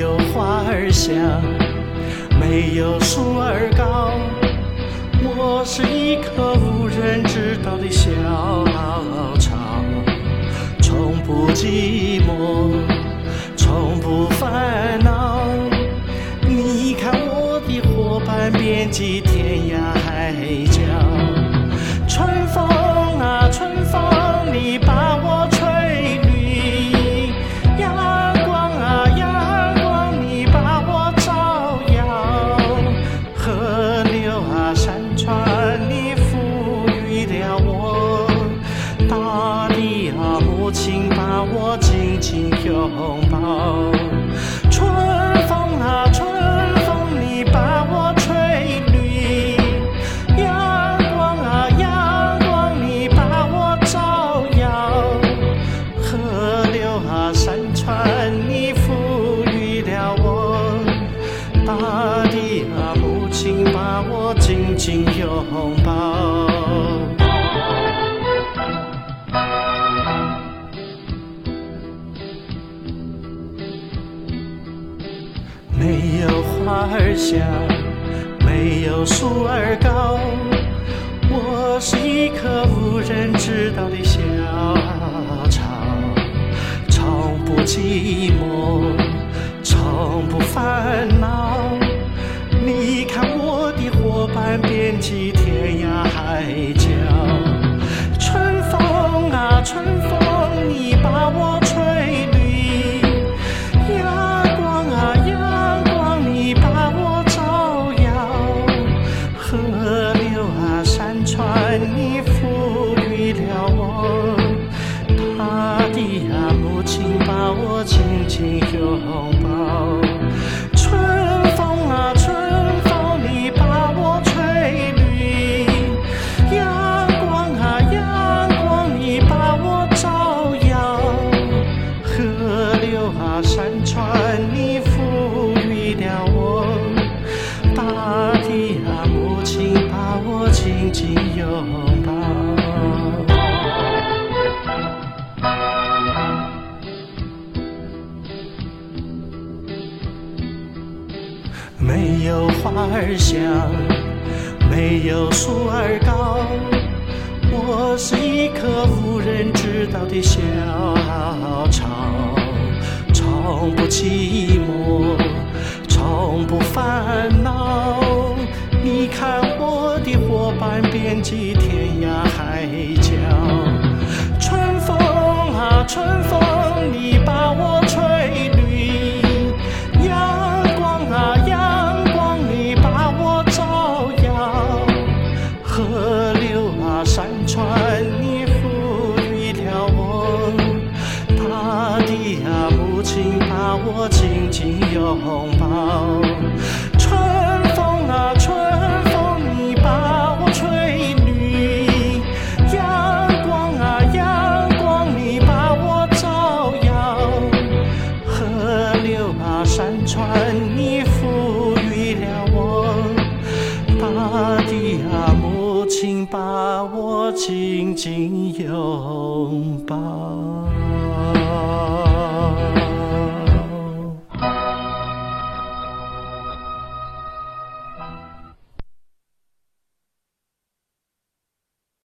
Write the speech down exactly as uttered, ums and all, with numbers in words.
有花儿香，没有树儿高，我是一棵无人知道的小草，从不寂寞，从不烦恼。你看我的伙伴遍及天涯海角，春风啊春风，你把我吹绿，阳光啊阳光，你把我照耀，河流啊山川，你赋予了我，大地啊母亲把我紧紧拥抱，春风啊春风，你把我吹绿，阳光啊阳光，你把我照耀，河流啊山川，你赋予了我，大地啊母亲把我紧紧拥抱。没有花儿香，没有树儿高，我是一棵无人知道的小草，从不寂寞，从不烦恼。你看我的伙伴遍及天涯海角，春风啊春风，你把我吹绿，阳光啊阳光，你把我照耀，河流啊山川，你赋予了我，大地啊母亲把我紧紧拥抱，春风啊春风，你把我吹绿，阳光啊阳光，你把我照耀，河流啊山川，你赋予了我，大地啊母亲把我紧紧拥抱。没有花儿香，没有树儿高，我是一棵无人知道的小草，从不寂寞，从不烦恼。你看我的伙伴遍及天涯海角，春风啊春风，你把我吹绿，阳光啊阳光，你把我照耀，河流啊山川，你赋予了我，大地啊母亲把我紧紧拥抱，春风啊春风，你把我吹绿，阳光啊阳光，你把我照耀，河流啊山川，你赋予了我，大地啊母亲把我紧紧拥抱。